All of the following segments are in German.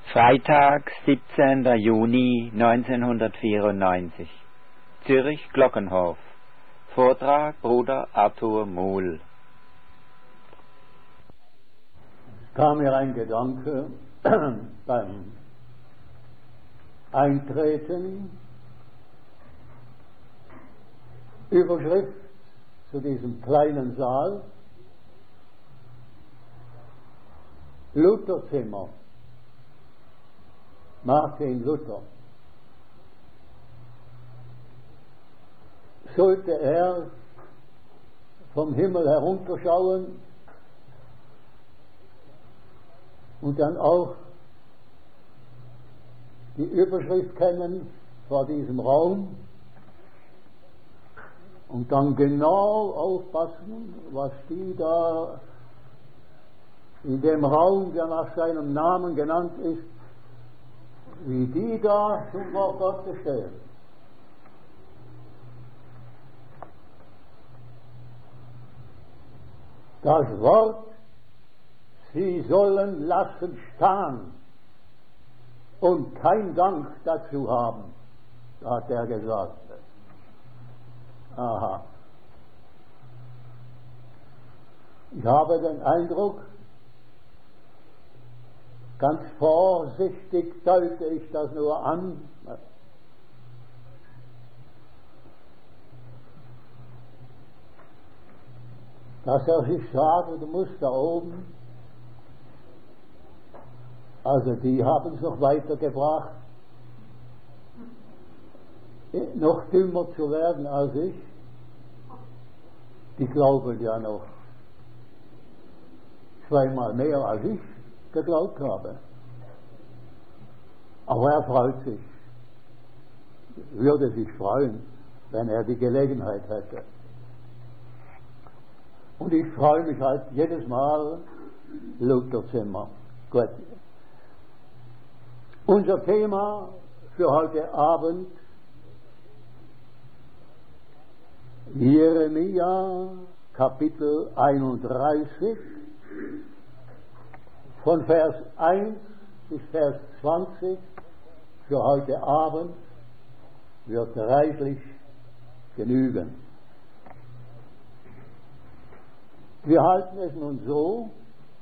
Freitag, 17. Juni 1994. Zürich Glockenhof. Vortrag Bruder Arthur Muhl. Es kam mir ein Gedanke beim Eintreten. Überschrift zu diesem kleinen Saal: Lutherzimmer, Martin Luther. Sollte er vom Himmel herunterschauen und dann auch die Überschrift kennen vor diesem Raum und dann genau aufpassen, was die da in dem Raum, der nach seinem Namen genannt ist, wie die da zum Wort Gottes stehen. Das Wort, sie sollen lassen stehen und kein Dank dazu haben, hat er gesagt. Aha. Ich habe den Eindruck, ganz vorsichtig deute ich das nur an, dass er sich sagt, du musst da oben, also die haben es noch weitergebracht, noch dümmer zu werden als ich. Die glauben ja noch zweimal mehr als ich geglaubt habe. Aber er freut sich, würde sich freuen, wenn er die Gelegenheit hätte. Und ich freue mich halt jedes Mal, Lutherzimmer. Gut. Unser Thema für heute Abend: Jeremia, Kapitel 31, von Vers 1 bis Vers 20, für heute Abend wird reichlich genügen. Wir halten es nun so,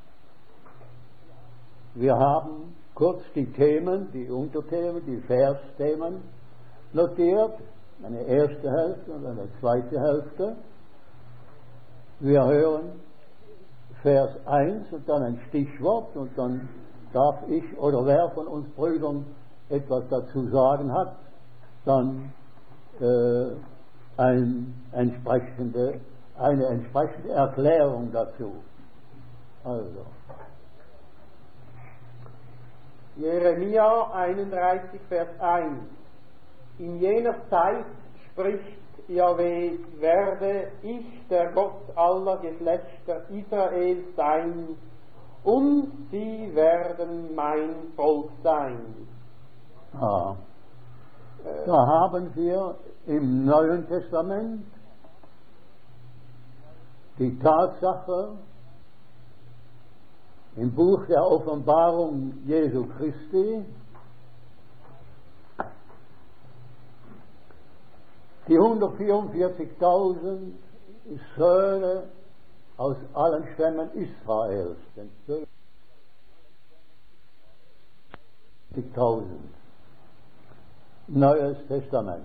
wir haben kurz die Themen, die Unterthemen, die Versthemen notiert, eine erste Hälfte und eine zweite Hälfte. Wir hören Vers 1 und dann ein Stichwort und dann darf ich oder wer von uns Brüdern etwas dazu sagen hat, dann eine entsprechende Erklärung dazu. Also. Jeremia 31, Vers 1. In jener Zeit spricht Jahwe, werde ich der Gott aller Geschlechter Israels sein, und sie werden mein Volk sein. Ah. Da haben wir im Neuen Testament die Tatsache im Buch der Offenbarung Jesu Christi, die 144.000 Söhne aus allen Stämmen Israels, den 12.000. Neues Testament.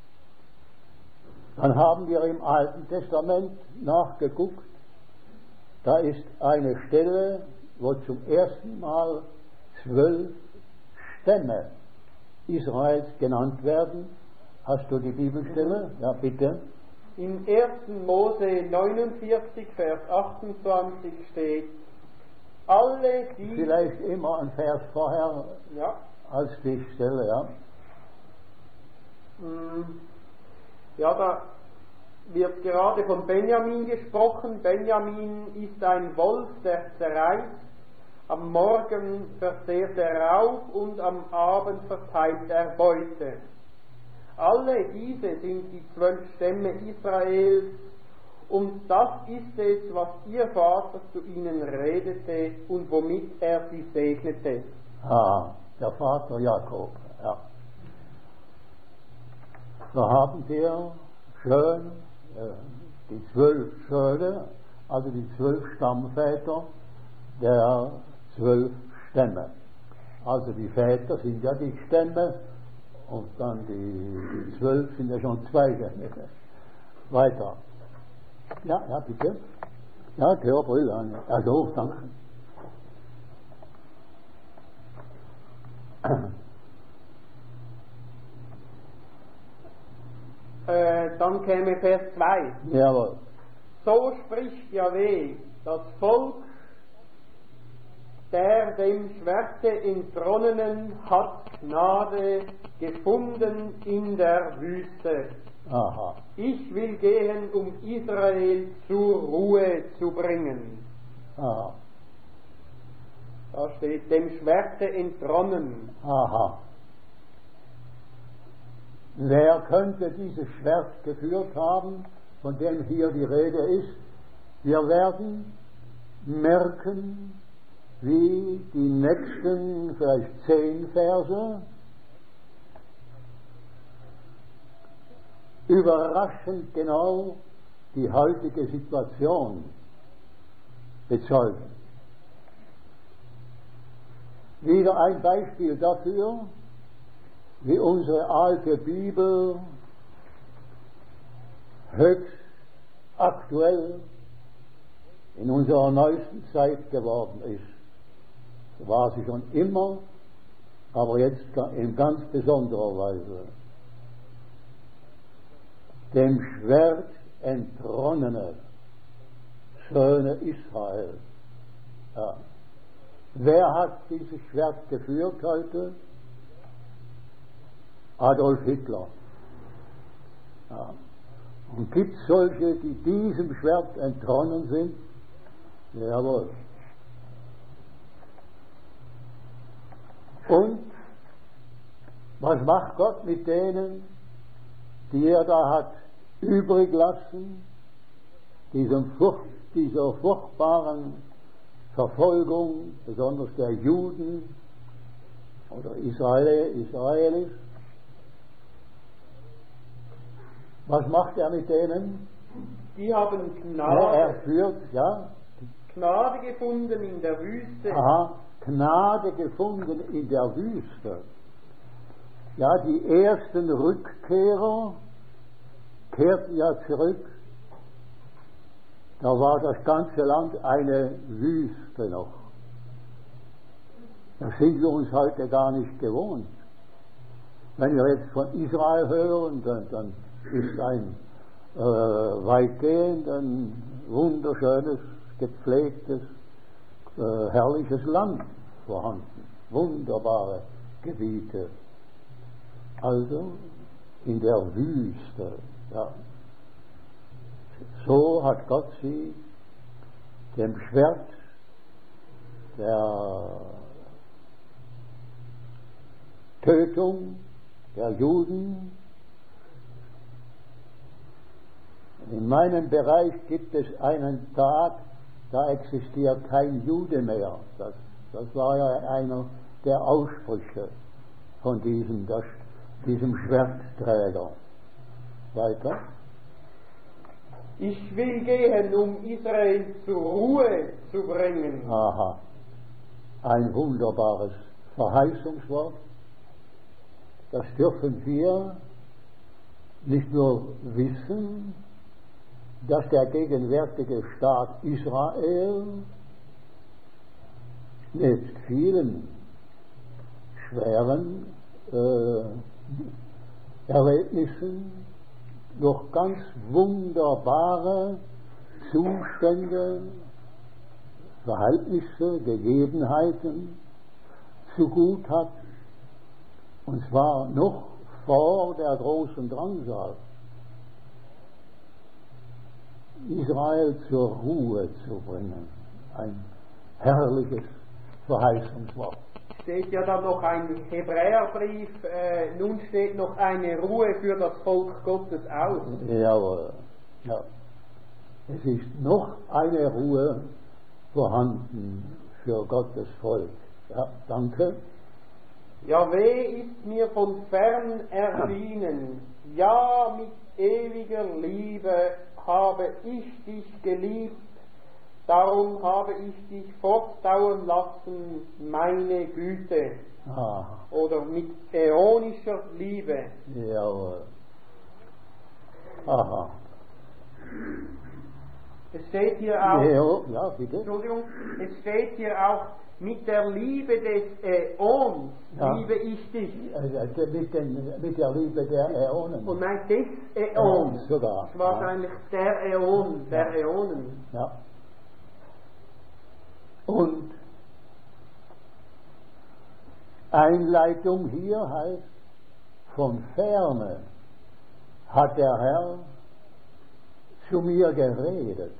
Dann haben wir im Alten Testament nachgeguckt, da ist eine Stelle, wo zum ersten Mal 12 Stämme Israels genannt werden. Hast du die Bibelstelle? Ja, bitte. In 1. Mose 49, Vers 28 steht: Alle die... Vielleicht immer ein Vers vorher, ja, als die Stelle, ja. Ja, da wird gerade von Benjamin gesprochen. Benjamin ist ein Wolf, der zerreißt. Am Morgen verzehrt er Raub und am Abend verteilt er Beute. Alle diese sind die 12 Stämme Israels, und das ist es, was ihr Vater zu ihnen redete und womit er sie segnete. der Vater Jakob. Ja. Da haben wir schön die 12 Söhne, also die 12 Stammväter der 12 Stämme. Also die Väter sind ja die Stämme und dann die 12 sind ja schon 2 Stämme. Weiter. Ja, ja, bitte. Ja, Körperbrille an. Also, danke. Dann käme Vers 2. Jawohl. So spricht Jahweh, das Volk der dem Schwerte entronnenen hat Gnade gefunden in der Wüste. Aha. Ich will gehen, um Israel zur Ruhe zu bringen. Aha. Da steht, dem Schwerte entronnen. Aha. Wer könnte dieses Schwert geführt haben, von dem hier die Rede ist? Wir werden merken, wie die nächsten vielleicht 10 Verse überraschend genau die heutige Situation bezeugen. Wieder ein Beispiel dafür, wie unsere alte Bibel höchst aktuell in unserer neuesten Zeit geworden ist. So war sie schon immer, aber jetzt in ganz besonderer Weise. Dem Schwert entronnene Söhne Israel. Ja. Wer hat dieses Schwert geführt heute? Adolf Hitler. Ja. Und gibt es solche, die diesem Schwert entronnen sind? Jawohl. Und was macht Gott mit denen, die er da hat übrig lassen, dieser furchtbaren Verfolgung, besonders der Juden oder Israelis? Was macht er mit denen? Die haben Er führt, ja? Gnade gefunden in der Wüste. Aha, Gnade gefunden in der Wüste. Ja, die ersten Rückkehrer kehrten ja zurück. Da war das ganze Land eine Wüste noch. Das sind wir uns heute gar nicht gewohnt. Wenn wir jetzt von Israel hören, dann ist ein weitgehend ein wunderschönes, gepflegtes, herrliches Land vorhanden. Wunderbare Gebiete. Also in der Wüste. Ja. So hat Gott sie dem Schwert der Tötung der Juden. In meinem Bereich gibt es einen Tag, da existiert kein Jude mehr. Das war ja einer der Aussprüche von diesem Schwertträger. Weiter. Ich will gehen, um Israel zur Ruhe zu bringen. Aha. Ein wunderbares Verheißungswort. Das dürfen wir nicht nur wissen, dass der gegenwärtige Staat Israel mit vielen schweren Erlebnissen durch ganz wunderbare Zustände, Verhältnisse, Gegebenheiten zu gut hat, und zwar noch vor der großen Drangsal, Israel zur Ruhe zu bringen. Ein herrliches Verheißungswort. Steht ja dann noch ein Hebräerbrief, nun steht noch eine Ruhe für das Volk Gottes aus. Jawohl. Ja. Es ist noch eine Ruhe vorhanden für Gottes Volk. Ja, danke. Ja, weh ist mir von fern erschienen, ja, mit ewiger Liebe habe ich dich geliebt, darum habe ich dich fortdauern lassen, meine Güte. Oder mit äonischer Liebe. Jawohl. Aha. Es steht hier auch, Ja, bitte. Entschuldigung, es steht hier auch, mit der Liebe des Äons liebe ich dich. Mit der Liebe der Äonen. Und nein, des Äons. Sogar. Das war wahrscheinlich der Äon, der Äonen. Ja. Und Einleitung hier heißt, von ferne hat der Herr zu mir geredet.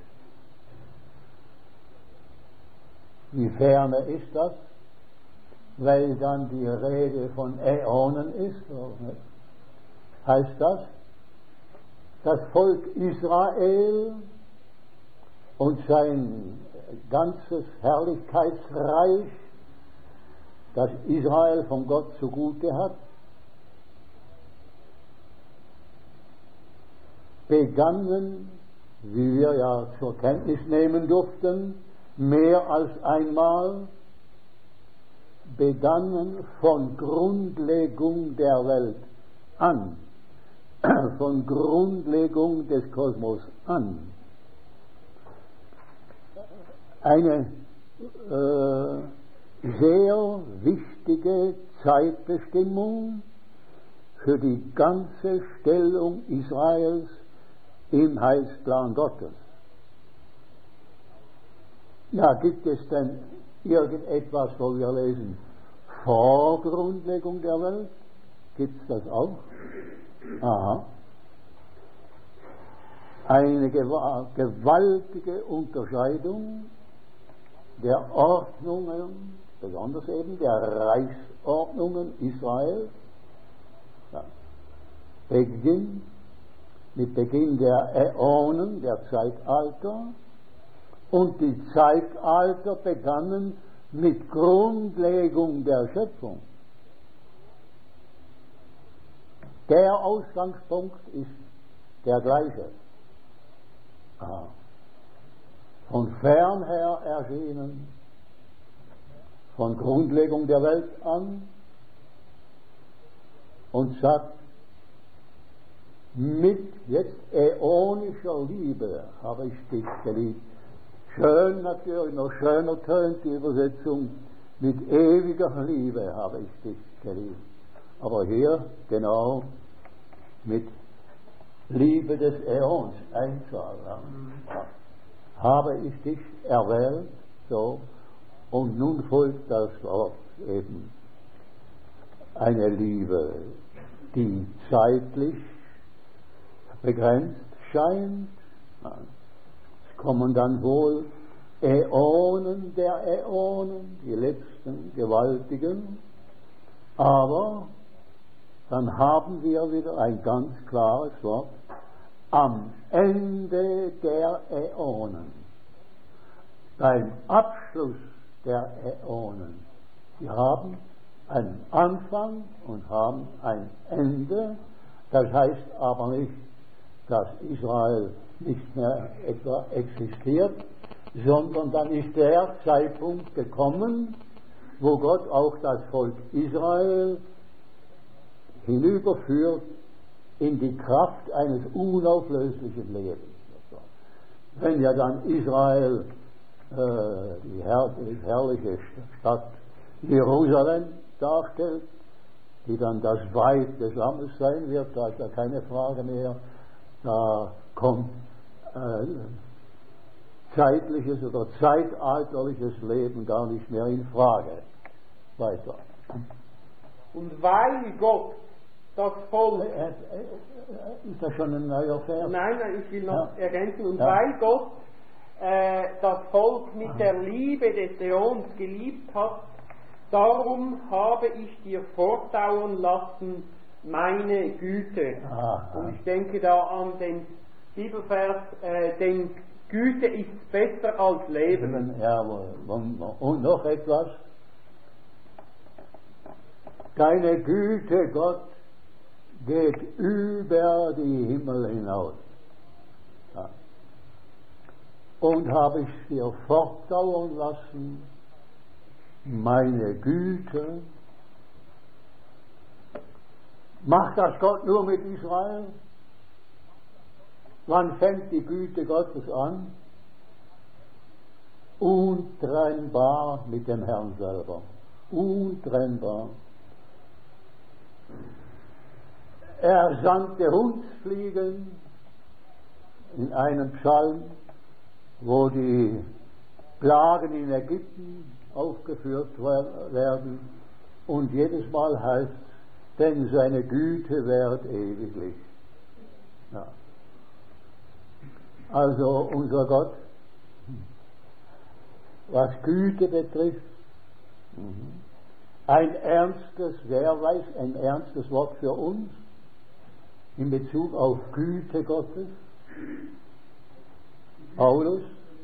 Wie ferne ist das? Weil dann die Rede von Äonen ist. Heißt das, das Volk Israel und sein ganzes Herrlichkeitsreich, das Israel von Gott zugute hat, begannen, wie wir ja zur Kenntnis nehmen durften, mehr als einmal, begannen von Grundlegung der Welt an, von Grundlegung des Kosmos an, eine sehr wichtige Zeitbestimmung für die ganze Stellung Israels im Heilsplan Gottes. Ja, gibt es denn irgendetwas, wo wir lesen, vor Grundlegung der Welt? Gibt es das auch? Aha. Eine gewaltige Unterscheidung der Ordnungen, besonders eben der Reichsordnungen Israels, ja, mit Beginn der Äonen, der Zeitalter, und die Zeitalter begannen mit Grundlegung der Schöpfung. Der Ausgangspunkt ist der gleiche. Von fern her erschienen, von Grundlegung der Welt an, und sagt, mit jetzt äonischer Liebe habe ich dich geliebt. Schön natürlich, noch schöner tönt die Übersetzung, mit ewiger Liebe habe ich dich geliebt. Aber hier genau mit Liebe des Äons, Einzahl. Ja. Habe ich dich erwählt, so, und nun folgt das Wort eben. Eine Liebe, die zeitlich begrenzt scheint. Es kommen dann wohl Äonen der Äonen, die letzten gewaltigen, aber dann haben wir wieder ein ganz klares Wort, am Ende der Äonen, beim Abschluss der Äonen. Wir haben einen Anfang und haben ein Ende, das heißt aber nicht, dass Israel nicht mehr etwa existiert, sondern dann ist der Zeitpunkt gekommen, wo Gott auch das Volk Israel hinüberführt in die Kraft eines unauflöslichen Lebens. Wenn ja dann Israel die herrliche Stadt Jerusalem darstellt, die dann das Weib des Lammes sein wird, da ist ja keine Frage mehr, da kommt zeitliches oder zeitalterliches Leben gar nicht mehr in Frage. Weiter. Und weil Gott das Volk... Ist das schon ein neuer Vers? Nein, ich will noch ergänzen. Und weil Gott das Volk mit der Liebe des Äons geliebt hat, darum habe ich dir fortdauern lassen meine Güte. Und ich denke da an den Bibelvers, denn Güte ist besser als Leben. Jawohl. Und noch etwas. deine Güte, Gott, geht über die Himmel hinaus. Ja. Und habe ich dir fortdauern lassen, meine Güte. Macht das Gott nur mit Israel? Wann fängt die Güte Gottes an? Untrennbar mit dem Herrn selber. Untrennbar. Er sandte Hundsfliegen in einem Psalm, wo die Plagen in Ägypten aufgeführt werden, und jedes Mal heißt, denn seine Güte währt ewiglich. Ja. Also unser Gott, was Güte betrifft, ein ernstes, wer weiß, ein ernstes Wort für uns in Bezug auf Güte Gottes. Paulus?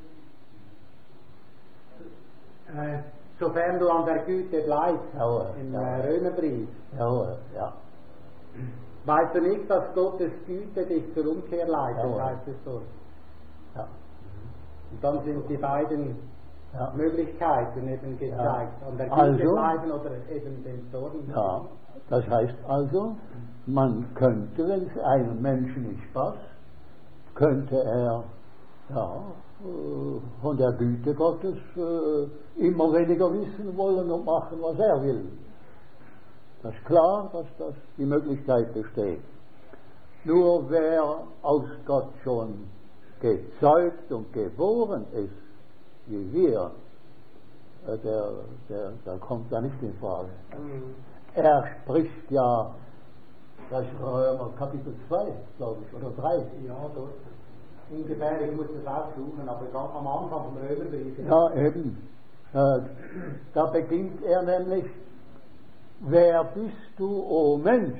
Sofern du an der Güte bleibst, im Römerbrief, Ja. weißt du nicht, dass Gottes Güte dich zur Umkehr leitet, heißt es dort. Ja. Und dann sind die beiden Möglichkeiten eben gezeigt, an der Güte Also, bleiben oder eben den Zorn. Ja, das heißt also, man könnte, wenn es einem Menschen nicht passt, könnte er von der Güte Gottes immer weniger wissen wollen und machen, was er will. Das ist klar, dass das die Möglichkeit besteht. Nur wer aus Gott schon gezeugt und geboren ist, wie wir, der kommt da nicht in Frage. Er spricht ja, das ist Römer Kapitel 2, glaube ich, oder 3. Ja, dort. Ungefähr, ich muss das aussuchen, aber ganz am Anfang vom Römerbrief. Ja, eben. Da beginnt er nämlich, wer bist du, o Mensch?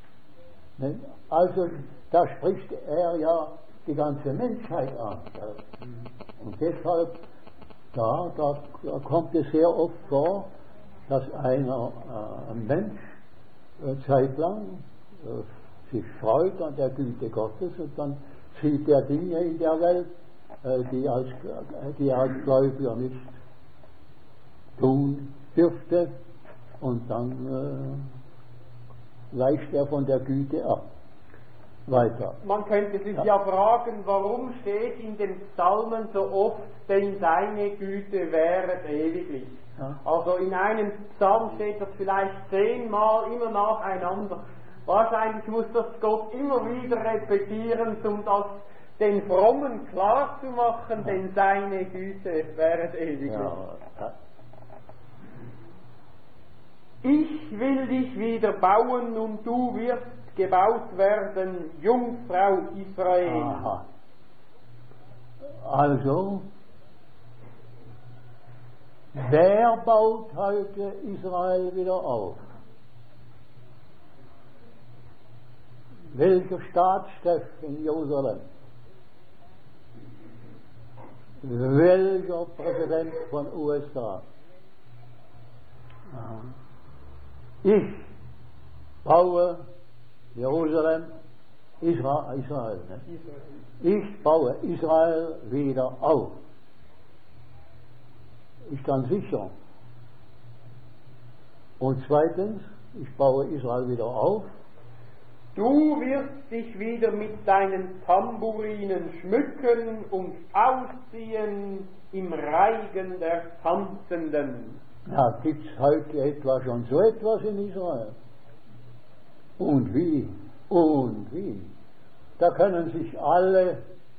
Also, da spricht er ja die ganze Menschheit an. Und deshalb, da kommt es sehr oft vor, dass ein Mensch zeitlang sich freut an der Güte Gottes und dann sieht er Dinge in der Welt, die er als Gläubiger nicht tun dürfte, und dann weicht er von der Güte ab. Weiter. Man könnte sich ja fragen, warum steht in den Psalmen so oft, denn seine Güte währet ewiglich. Ja. Also in einem Psalm steht das vielleicht 10-mal immer nacheinander. Wahrscheinlich muss das Gott immer wieder repetieren, um das den Frommen klar zu machen, denn seine Güte währet ewiglich. Ja. Ich will dich wieder bauen und du wirst gebaut werden, Jungfrau Israel. Aha. Also, wer baut heute Israel wieder auf? Welcher Staatschef in Jerusalem? Welcher Präsident von USA? Aha. Ich baue Jerusalem, Israel. Ne? Ich baue Israel wieder auf. Ist dann sicher. Und zweitens, ich baue Israel wieder auf. Du wirst dich wieder mit deinen Tamburinen schmücken und ausziehen im Reigen der Tanzenden. Ja, gibt es heute etwa schon so etwas in Israel? Und wie? Und wie? Da können sich alle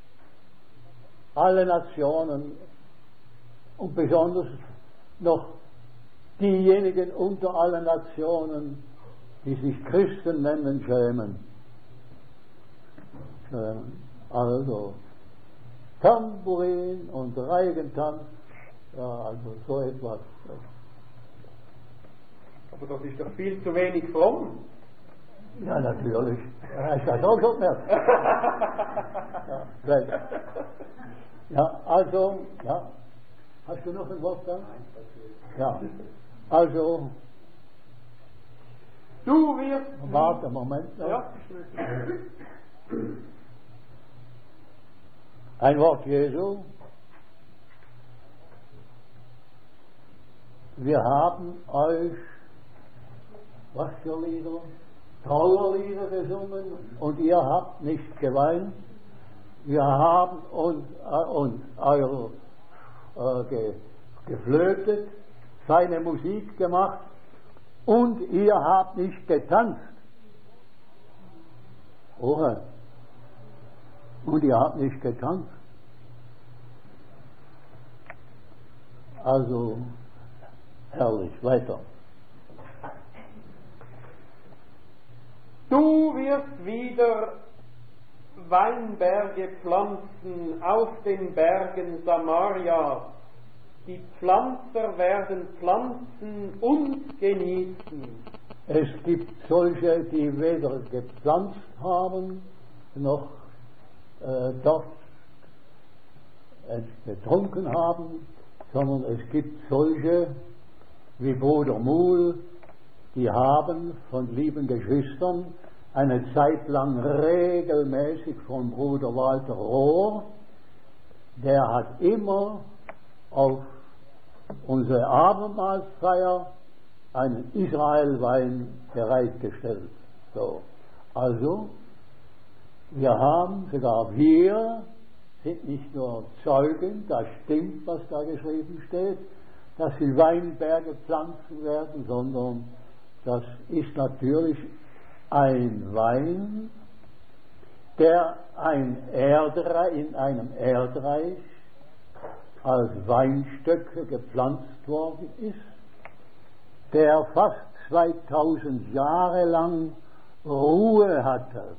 Nationen und besonders noch diejenigen unter allen Nationen, die sich Christen nennen, schämen. Also Tambourin und Reigentanz, ja, also so etwas. Aber das ist doch viel zu wenig fromm. Ja, natürlich. Ich das auch schon mehr. Ja, also, ja. Hast du noch ein Wort da? Ja. Also, Du wirst... Warte, Moment. Ja. Ein Wort Jesu. Wir haben euch, was für Lieder? Trauerlieder gesungen und ihr habt nicht geweint. Wir haben uns geflötet, seine Musik gemacht und ihr habt nicht getanzt. Oha. Und ihr habt nicht getanzt. Also, herrlich, weiter. Du wirst wieder Weinberge pflanzen auf den Bergen Samarias. Die Pflanzer werden pflanzen und genießen. Es gibt solche, die weder gepflanzt haben, noch dort getrunken haben, sondern es gibt solche wie Bruder Muhl, die haben von lieben Geschwistern eine Zeit lang regelmäßig von Bruder Walter Rohr, der hat immer auf unsere Abendmahlsfeier einen Israelwein bereitgestellt. So. Also, wir sind nicht nur Zeugen, das stimmt, was da geschrieben steht, dass sie Weinberge pflanzen werden, sondern das ist natürlich ein Wein, der in einem Erdreich als Weinstöcke gepflanzt worden ist, der fast 2000 Jahre lang Ruhe hatte.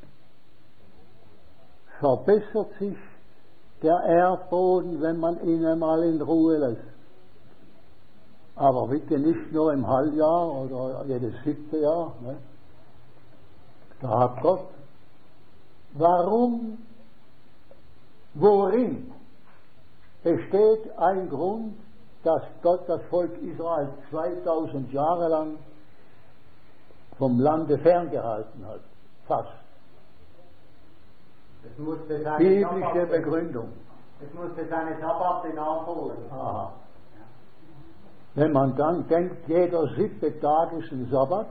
Verbessert sich der Erdboden, wenn man ihn einmal in Ruhe lässt. Aber bitte nicht nur im Halbjahr oder jedes 7. Jahr. Ne? Da hat Gott. Warum? Worin besteht ein Grund, dass Gott das Volk Israel 2000 Jahre lang vom Lande ferngehalten hat? Fast. Biblische Begründung. Es musste seine Sabbat nachholen. Aha. Wenn man dann denkt, jeder 7. Tag ist ein Sabbat,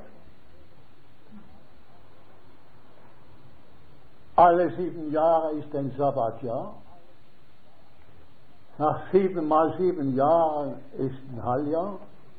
alle 7 Jahre ist ein Sabbatjahr, nach 7 mal 7 Jahren ist ein Halbjahr,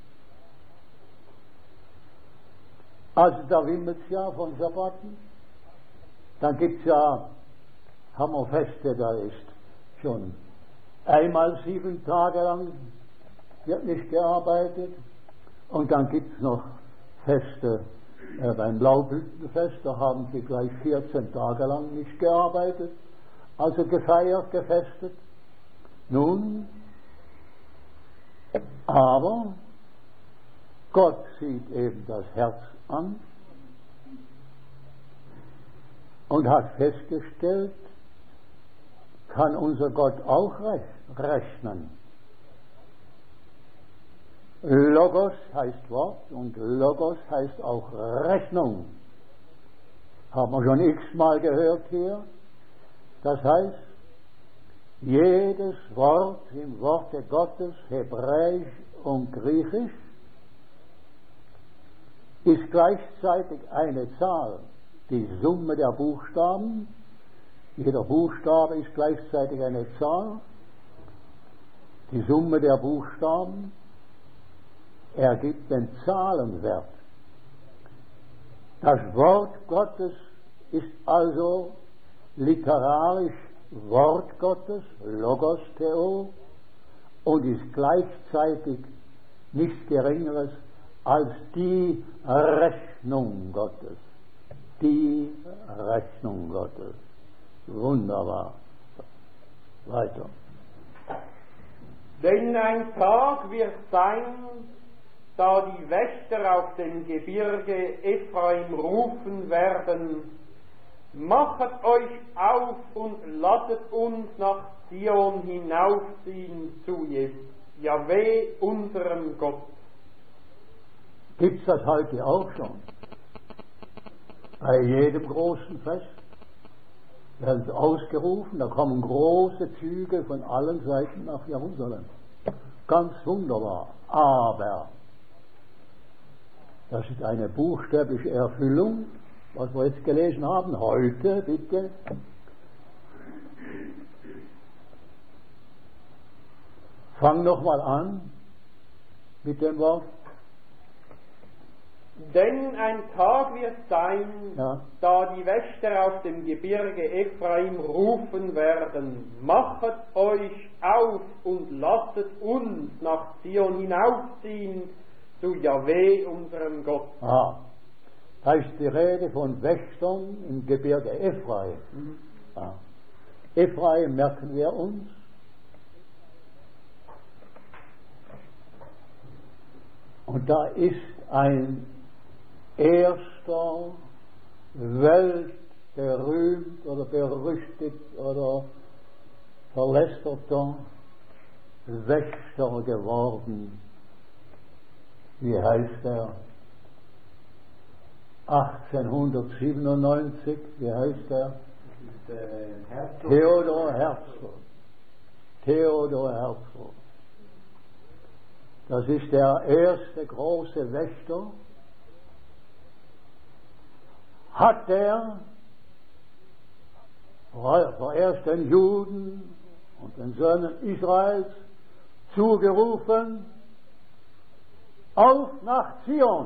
also da wimmelt es ja von Sabbaten, dann gibt es ja Hammerfeste, da ist schon einmal 7 Tage lang wird nicht gearbeitet und dann gibt es noch Feste beim Laubhüttenfest, da haben sie gleich 14 Tage lang nicht gearbeitet, also gefeiert, gefestet. Nun, aber Gott sieht eben das Herz an und hat festgestellt, kann unser Gott auch rechnen. Logos heißt Wort und Logos heißt auch Rechnung. Haben wir schon x-mal gehört hier. Das heißt, jedes Wort im Worte Gottes, Hebräisch und Griechisch, ist gleichzeitig eine Zahl. Die Summe der Buchstaben, jeder Buchstabe ist gleichzeitig eine Zahl. Die Summe der Buchstaben ergibt den Zahlenwert. Das Wort Gottes ist also literarisch Wort Gottes, Logos Theo, und ist gleichzeitig nichts Geringeres als die Rechnung Gottes. Die Rechnung Gottes. Wunderbar. Weiter. Denn ein Tag wird sein, da die Wächter auf dem Gebirge Ephraim rufen werden: Machet euch auf und lasset uns nach Zion hinaufziehen zu Jahwe, unserem Gott. Gibt es das heute auch schon? Bei jedem großen Fest werden sie ausgerufen, da kommen große Züge von allen Seiten nach Jerusalem. Ganz wunderbar. Aber das ist eine buchstäbliche Erfüllung, was wir jetzt gelesen haben. Heute, bitte. Fang nochmal an mit dem Wort. Denn ein Tag wird sein, Ja. da die Wächter auf dem Gebirge Ephraim rufen werden, machet euch auf und lasset uns nach Zion hinaufziehen, zu Jahwe, unserem Gott. Da ist die Rede von Wächtern im Gebirge Ephraim. Ja. Ephraim merken wir uns. Und da ist ein erster, weltberühmt oder berüchtigt oder verlästerter Wächter geworden. Wie heißt er? 1897, wie heißt er? Theodor Herzl. Theodor Herzl. Das ist der erste große Wächter. Hat er vorerst den Juden und den Söhnen Israels zugerufen, auf nach Zion.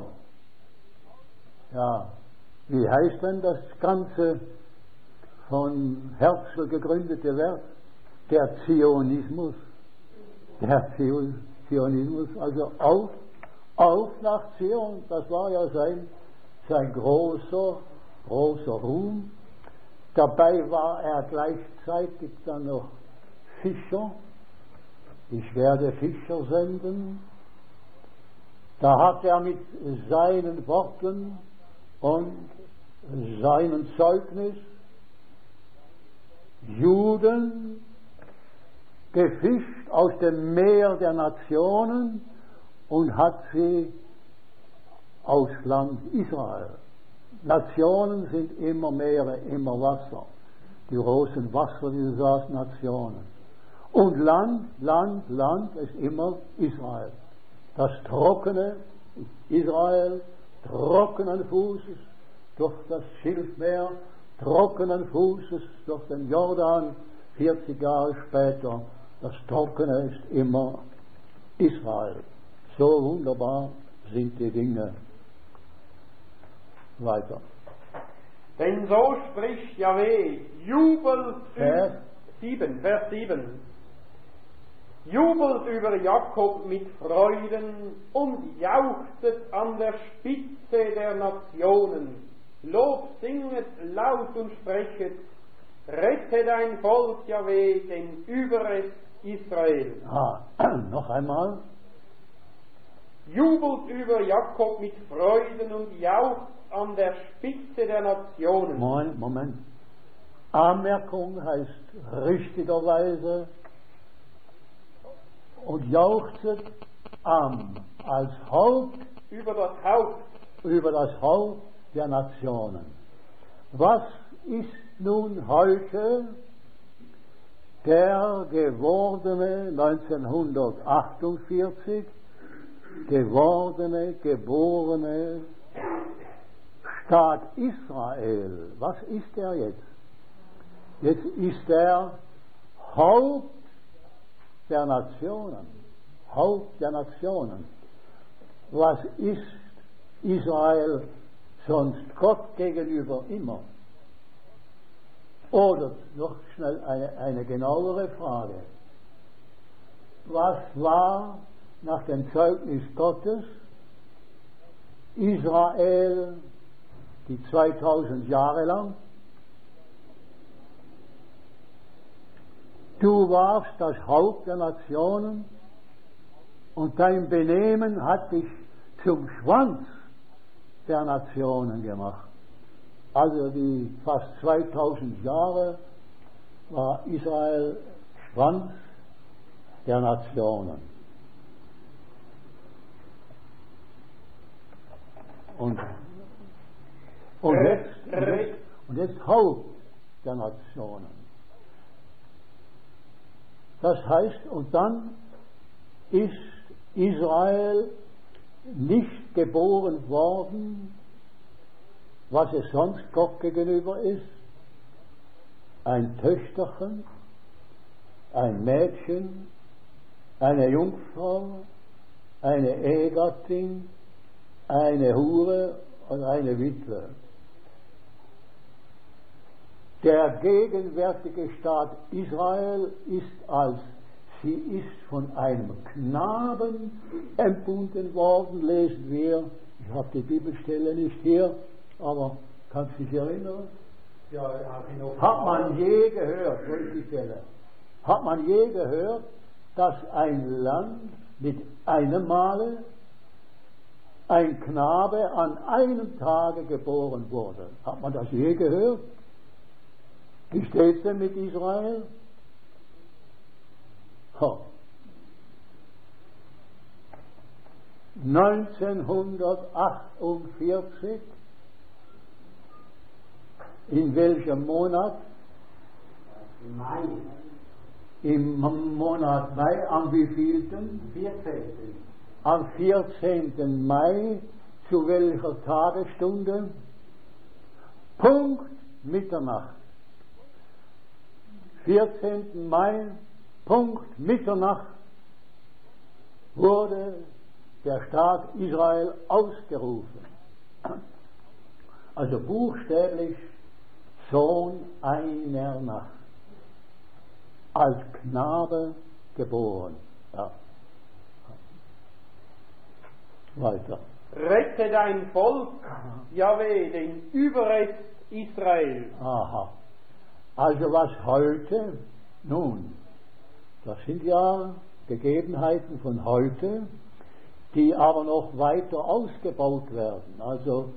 Ja, wie heißt denn das ganze von Herzl gegründete Werk? Der Zionismus. Der Zionismus, also auf nach Zion, das war ja sein großer Ruhm. Dabei war er gleichzeitig dann noch Fischer. Ich werde Fischer senden. Da hat er mit seinen Worten und seinem Zeugnis Juden gefischt aus dem Meer der Nationen und hat sie aus Land Israel. Nationen sind immer Meere, immer Wasser. Die großen Wasser dieser Nationen. Und Land ist immer Israel. Das trockene Israel, trockenen Fußes durch das Schilfmeer, trockenen Fußes durch den Jordan, 40 Jahre später. Das Trockene ist immer Israel. So wunderbar sind die Dinge. Weiter. Denn so spricht Jahwe, jubelt Vers 7, Vers 7. Jubelt über Jakob mit Freuden und jauchzet an der Spitze der Nationen. Lob singet laut und sprechet, rette dein Volk, Jahwe, denn über es Israel. Noch einmal. Jubelt über Jakob mit Freuden und jaucht an der Spitze der Nationen. Moment. Anmerkung heißt richtigerweise und jauchzet als Haupt über das Haupt der Nationen. Was ist nun heute der gewordene 1948 geborene Staat Israel? Was ist er jetzt? Jetzt ist er Haupt der Nationen. Haupt der Nationen. Was ist Israel sonst Gott gegenüber immer? Oder noch schnell eine genauere Frage. Was war nach dem Zeugnis Gottes Israel die 2000 Jahre lang? Du warst das Haupt der Nationen und dein Benehmen hat dich zum Schwanz der Nationen gemacht. Also die fast 2000 Jahre war Israel Schwanz der Nationen. Und jetzt Haupt der Nationen. Das heißt, und dann ist Israel nicht geboren worden, was es sonst Gott gegenüber ist, ein Töchterchen, ein Mädchen, eine Jungfrau, eine Ehegattin, eine Hure und eine Witwe. Der gegenwärtige Staat Israel ist sie ist von einem Knaben empfunden worden, lesen wir, ich habe die Bibelstelle nicht hier, aber kannst du dich erinnern? Ja, hat man je gehört, welche Stelle? Hat man je gehört, dass ein Land mit einem Male ein Knabe an einem Tage geboren wurde? Hat man das je gehört? Wie steht es denn mit Israel? 1948, in welchem Monat? Mai. Im Monat Mai, am wievielten? 14. Am 14. Mai, zu welcher Tagesstunde? Punkt Mitternacht. 14. Mai, Punkt Mitternacht, wurde der Staat Israel ausgerufen. Also buchstäblich Sohn einer Nacht. Als Knabe geboren. Ja. Weiter. Rette dein Volk, Jahwe, den Überrest Israel. Aha. Also was heute? Nun, das sind ja Gegebenheiten von heute, die aber noch weiter ausgebaut werden. Also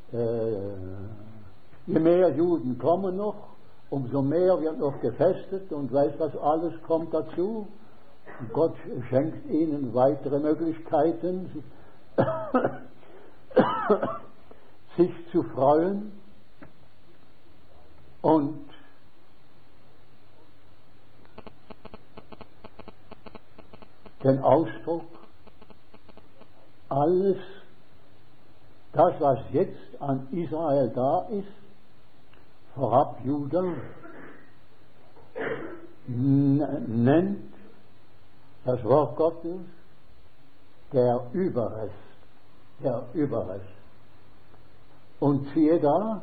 je mehr Juden kommen noch, umso mehr wird noch gefestet und weiß was alles kommt dazu. Und Gott schenkt ihnen weitere Möglichkeiten, sich zu freuen und den Ausdruck, alles das, was jetzt an Israel da ist, vorab Juda, nennt das Wort Gottes der Überrest. Der Überrest. Und siehe da,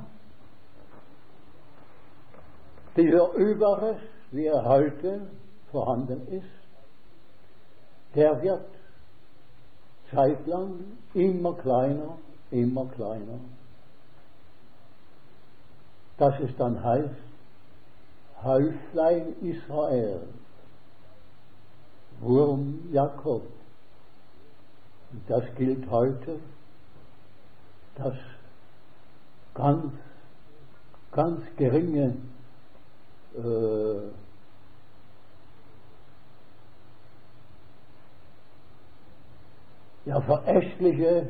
dieser Überrest, wie er heute vorhanden ist, der wird zeitlang immer kleiner, dass es dann heißt, Häuflein Israel, Wurm Jakob. Und das gilt heute, dass ganz geringe verächtliche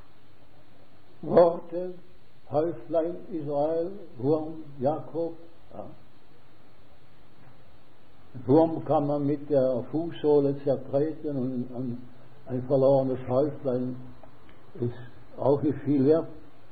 Worte, Häuflein Israel, Wurm Jakob. Ja. Wurm kann man mit der Fußsohle zertreten und ein verlorenes Häuflein ist auch nicht viel wert.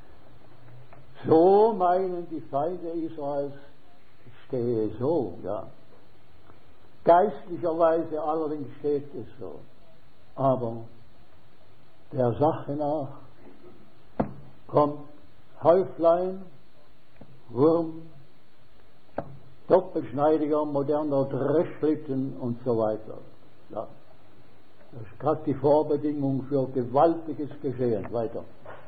So meinen die Feinde Israels, ich stehe so, ja. Geistlicherweise allerdings steht es so. Aber der Sache nach kommt Häuflein, Wurm, doppelschneidiger, moderner Dreschschlitten und so weiter. Ja. Das ist gerade die Vorbedingung für gewaltiges Geschehen. Weiter.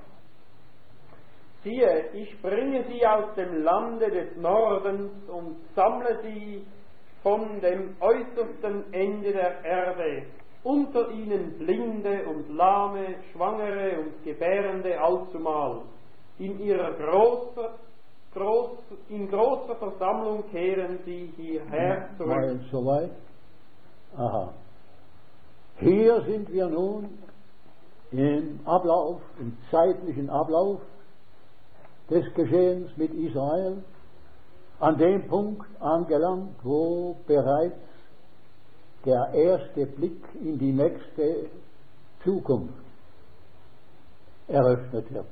Siehe, ich bringe sie aus dem Lande des Nordens und sammle sie von dem äußersten Ende der Erde. Unter ihnen Blinde und Lahme, Schwangere und Gebärende allzumal. In großer Versammlung kehren sie hierher zurück. Soweit? Aha. Hier sind wir nun im Ablauf, im zeitlichen Ablauf des Geschehens mit Israel an dem Punkt angelangt, wo bereits der erste Blick in die nächste Zukunft eröffnet wird.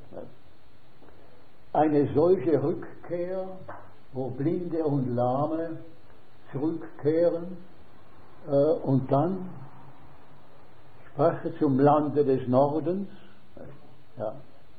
Eine solche Rückkehr, wo Blinde und Lahme zurückkehren und dann spreche zum Lande des Nordens. Ja.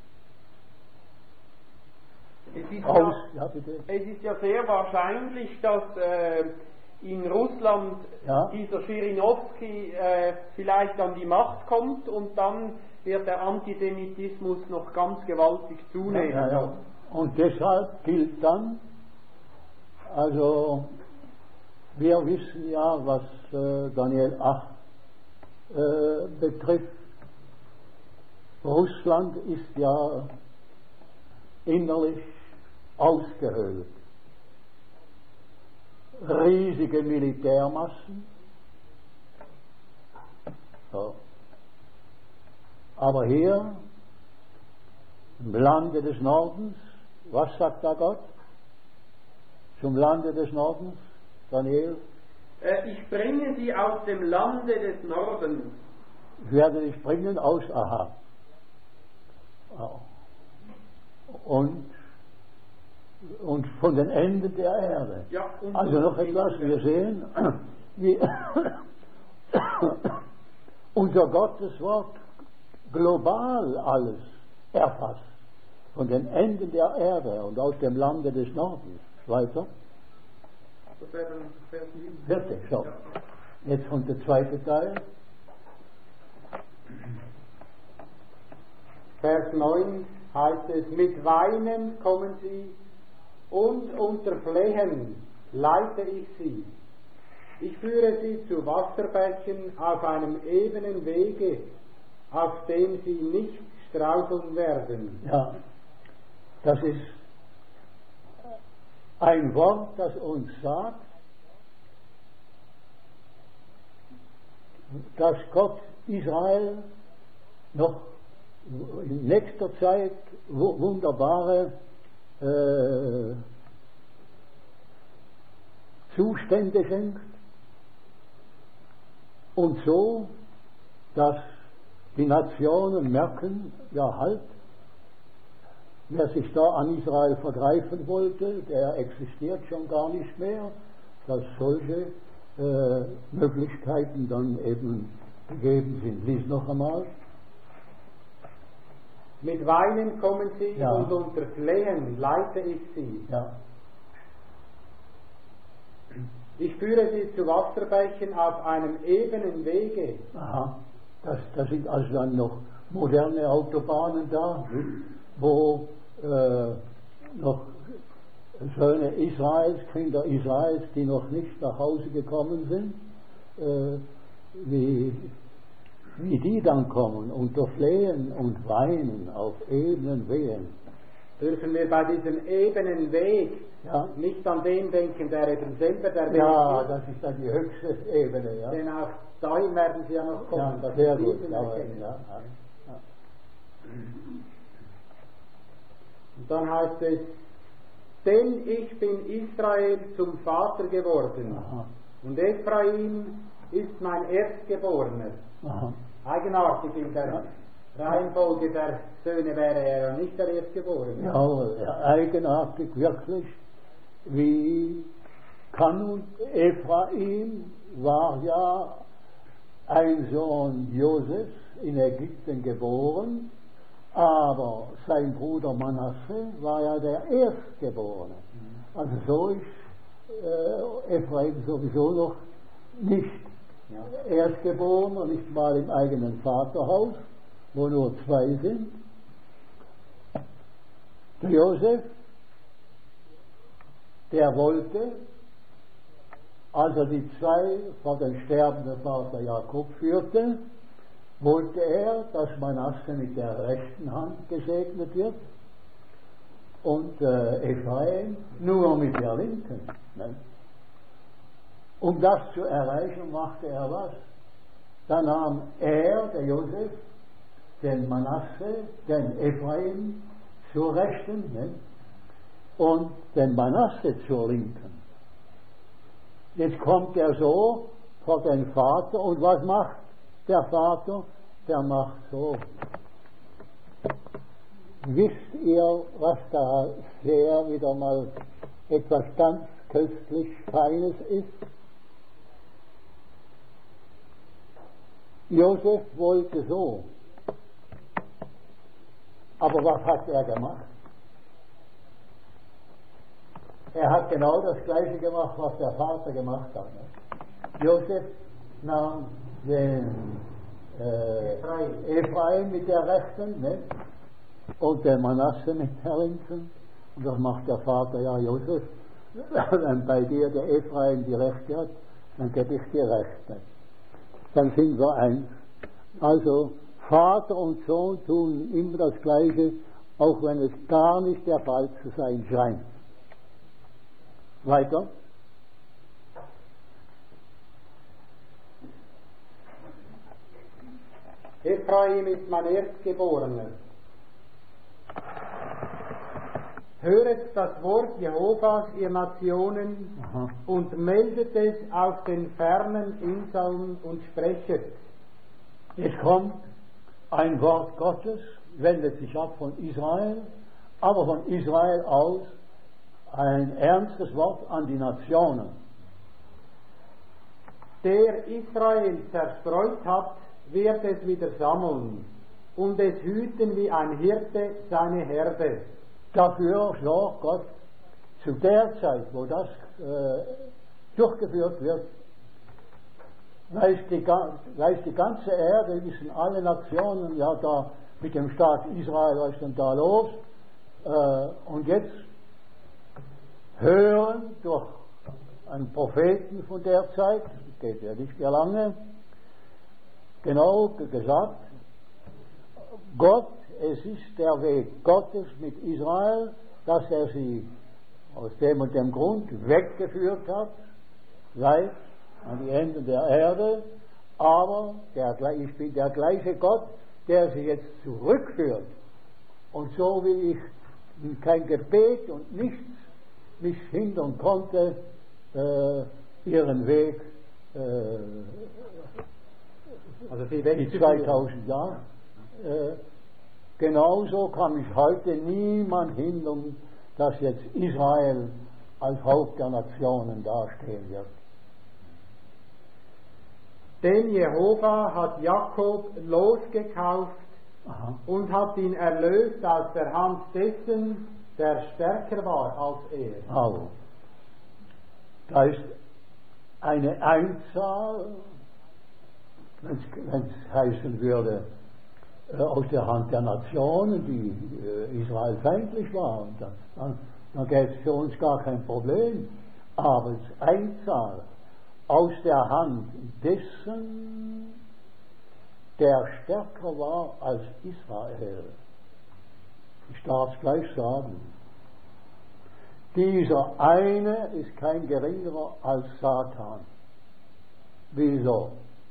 Es ist ja sehr wahrscheinlich, dass in Russland dieser Schirinovsky vielleicht an die Macht kommt und dann wird der Antisemitismus noch ganz gewaltig zunehmen. Ja. Und deshalb gilt dann, also wir wissen ja, was Daniel 8 betrifft, Russland ist ja innerlich ausgehöhlt. Riesige Militärmassen. So. Aber hier, im Lande des Nordens, was sagt da Gott? Zum Lande des Nordens, Daniel? Ich bringe sie aus dem Lande des Nordens. Ich werde dich bringen aus Aha. Und von den Enden der Erde. Ja, also noch etwas, wir sehen, wie unser Gotteswort global alles erfasst. Von den Enden der Erde und aus dem Lande des Nordens. Weiter. Das wäre dann Vers 7. Fertig, so. Jetzt kommt der zweite Teil. Vers 9 heißt es, mit Weinen kommen sie und unter Flehen leite ich sie. Ich führe sie zu Wasserbächen auf einem ebenen Wege, auf dem sie nicht straucheln werden. Ja, das ist ein Wort, das uns sagt, dass Gott Israel noch in nächster Zeit wunderbare Zustände schenkt und so, dass die Nationen merken, ja halt, wer sich da an Israel vergreifen wollte, der existiert schon gar nicht mehr, dass solche Möglichkeiten dann eben gegeben sind. Lies noch einmal. Mit Weinen kommen sie und unter Flehen leite ich sie. Ja. Ich führe sie zu Wasserbächen auf einem ebenen Wege. Aha, da sind also dann noch moderne Autobahnen da, wo noch Söhne Israels, Kinder Israels, die noch nicht nach Hause gekommen sind, wie die dann kommen, unter Flehen und Weinen auf ebenen Wegen. Dürfen wir bei diesem ebenen Weg nicht an den denken, der eben selber der Weg ist? Ja, das ist dann die höchste Ebene. Ja. Denn auch dahin werden sie ja noch kommen. Ja, sehr gut. Und dann heißt es, denn ich bin Israel zum Vater geworden. Aha. Und Ephraim ist mein Erstgeborener. Aha. Eigenartig in der Reihenfolge der Söhne wäre er ja nicht der Erstgeborene. Ja, eigenartig wirklich. Wie kann nun Ephraim war ja ein Sohn Josef in Ägypten geboren, aber sein Bruder Manasse war ja der Erstgeborene. Also so ist Ephraim sowieso noch nicht Erstgeborener, nicht mal im eigenen Vaterhaus, wo nur 2 sind. Der Josef, der wollte, als er die 2 vor den sterbenden Vater Jakob führte, wollte er, dass Manasse mit der rechten Hand gesegnet wird und Ephraim nur mit der linken. Ne? Um das zu erreichen, machte er was? Da nahm er, der Josef, den Manasse, den Ephraim zur Rechten, ne? Und den Manasse zur Linken. Jetzt kommt er so vor den Vater und was macht der Vater? Der macht so. Wisst ihr, was da sehr wieder mal etwas ganz köstlich Feines ist? Josef wollte so. Aber was hat er gemacht? Er hat genau das Gleiche gemacht, was der Vater gemacht hat. Ne? Josef nahm den Ephraim mit der Rechten, ne? Und der Manasse mit der Linken. Und das macht der Vater, ja Josef, wenn bei dir der Ephraim die Rechte hat, dann gebe ich die Rechte. Dann sind wir eins. Also Vater und Sohn tun immer das Gleiche, auch wenn es gar nicht der Fall zu sein scheint. Weiter. Ephraim ist mein Erstgeborener. Höret das Wort Jehovas, ihr Nationen, und meldet es auf den fernen Inseln und sprechet. Es kommt ein Wort Gottes, wendet sich ab von Israel, aber von Israel aus ein ernstes Wort an die Nationen. Der Israel zerstreut hat, wird es wieder sammeln und es hüten wie ein Hirte seine Herde. Dafür sorgt Gott zu der Zeit, wo das durchgeführt wird, weiß die ganze Erde, wissen alle Nationen, ja da mit dem Staat Israel, was ist denn da los? Und jetzt hören durch einen Propheten von der Zeit, geht ja nicht mehr lange, genau gesagt, Gott, es ist der Weg Gottes mit Israel, dass er sie aus dem und dem Grund weggeführt hat, weit an die Enden der Erde, aber ich bin der gleiche Gott, der sie jetzt zurückführt. Und so wie ich kein Gebet und nichts mich hindern konnte, ihren Weg, also die 2000 Jahre, genauso kann mich heute niemand hindern, dass jetzt Israel als Haupt der Nationen dastehen wird. Denn Jehova hat Jakob losgekauft und hat ihn erlöst aus der Hand dessen, der stärker war als er. Also, da ist eine Einzahl, wenn es heißen würde, aus der Hand der Nationen, die Israel feindlich waren, dann gäbe es für uns gar kein Problem. Aber es ist Einzahl aus der Hand dessen, der stärker war als Israel. Ich darf es gleich sagen. Dieser eine ist kein geringerer als Satan. Wieso?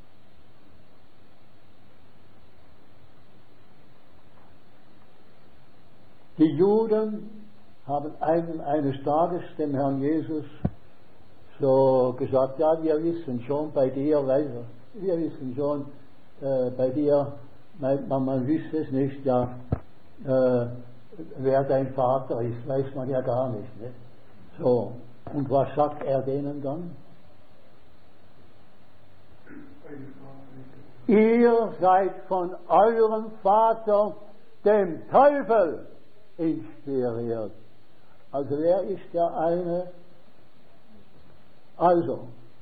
Die Juden haben eines Tages dem Herrn Jesus so gesagt, ja, wir wissen schon bei dir, wir wissen schon bei dir, man wüsste es nicht, ja, wer dein Vater ist, weiß man ja gar nicht. Ne? So, und was sagt er denen dann? Ihr seid von eurem Vater, dem Teufel, inspiriert. Also wer ist der eine? Also,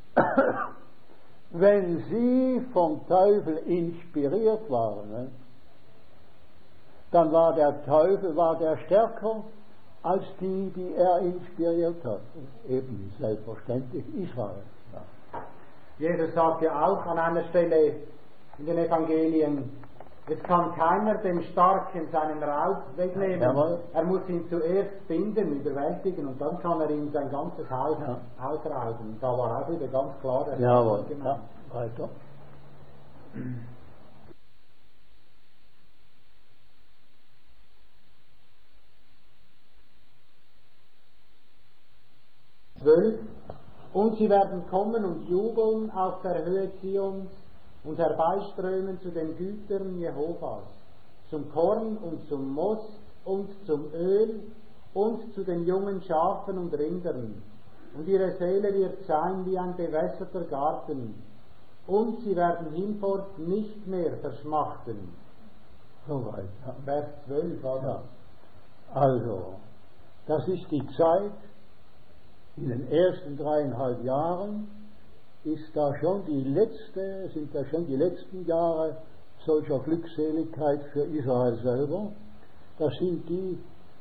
wenn sie vom Teufel inspiriert waren, ne, dann war der Teufel der stärker als die er inspiriert hat. Eben selbstverständlich Israel. Ja. Jesus sagt ja auch an einer Stelle in den Evangelien, es kann keiner dem Starken seinen Raub wegnehmen. Jawohl. Er muss ihn zuerst binden, überwältigen und dann kann er ihm sein ganzes Haus ausrauben. Da war auch wieder ganz klar der Jawohl. Ja, weiter. Und sie werden kommen und jubeln auf der Höhe Zions und herbeiströmen zu den Gütern Jehovas, zum Korn und zum Most und zum Öl und zu den jungen Schafen und Rindern. Und ihre Seele wird sein wie ein bewässerter Garten. Und sie werden hinfort nicht mehr verschmachten. Soweit. Ja. Vers 12. Ja. Also, das ist die Zeit, in den ersten 3,5 Jahren sind da schon die letzten Jahre solcher Glückseligkeit für Israel selber. Das sind die,